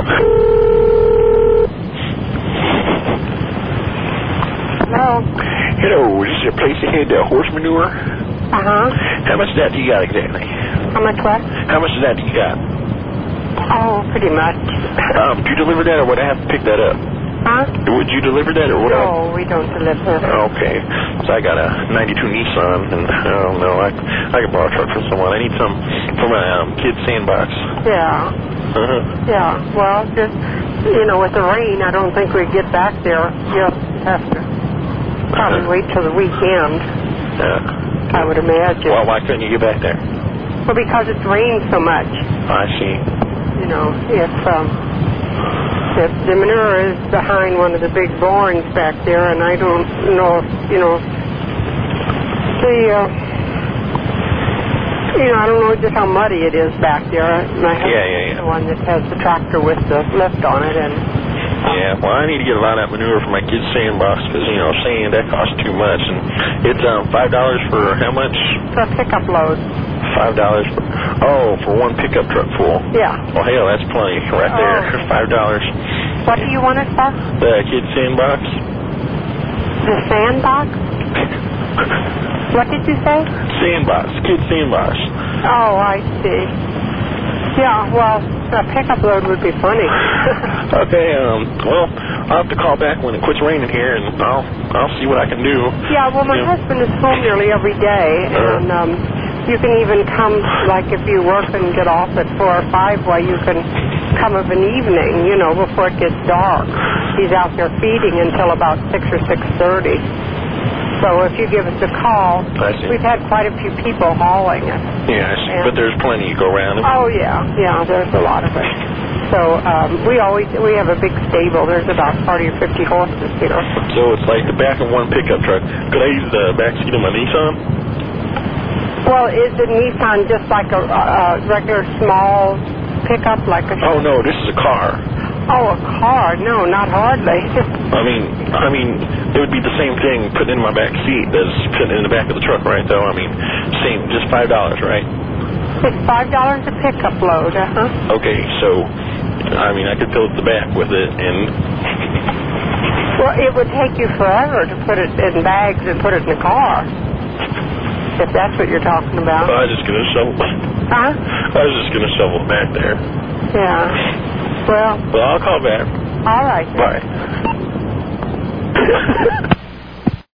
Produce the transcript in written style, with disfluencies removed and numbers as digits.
Hello? Hello, is this a place that had horse manure? Uh-huh. How much of that do you got exactly? How much what? How much of that do you got? Oh, pretty much. Do you deliver that, or would I have to pick that up? Huh? Would you deliver that, or would I? No, we don't deliver. Okay. So I got a 92 Nissan, and I don't know, I could borrow a truck from someone. I need some for my kid's sandbox. Yeah. Uh-huh. Yeah. Well, just, with the rain, I don't think we'd get back there. You'll have to probably wait till the weekend, I would imagine. Well, why couldn't you get back there? Well, because it's rained so much. I see. If the manure is behind one of the big barns back there, and I don't know if, I don't know just how muddy it is back there. My husband's the one that has the tractor with the lift on it, and... Yeah, well, I need to get a lot of that manure for my kid's sandbox, because, sand, that costs too much, and it's $5 for how much? For a pickup load. $5 for one pickup truck full. Yeah. Well, hell, that's plenty right there. $5. What do you want it for? The kid's sandbox. The sandbox? What did you say? Sandbox. Kid's sandbox. Oh, I see. Yeah, well, a pickup load would be funny. Okay, well, I'll have to call back when it quits raining here, and I'll see what I can do. Yeah, well, my husband is home nearly every day, and you can even come, like if you work and get off at 4 or 5, you can come of an evening, before it gets dark. He's out there feeding until about 6 or 6:30. So if you give us a call, we've had quite a few people hauling it. Yeah, I see. But there's plenty to go around. Oh, yeah, there's a lot of it. So we have a big stable. There's about 40 or 50 horses here. So it's like the back of one pickup truck. Could I use the back seat of my Nissan? Well, is the Nissan just like a regular small pickup, like a... Oh, no, this is a car. Oh, a car? No, not hardly. I mean, it would be the same thing putting in my back seat as putting in the back of the truck, right, though? I mean, same, just $5, right? It's $5 a pickup load, Okay, so, I could fill the back with it, and... Well, it would take you forever to put it in bags and put it in the car, if that's what you're talking about. I was just going to shovel it. Huh? I was just going to shovel it back there. Yeah. Well, I'll call back. All right. Bye.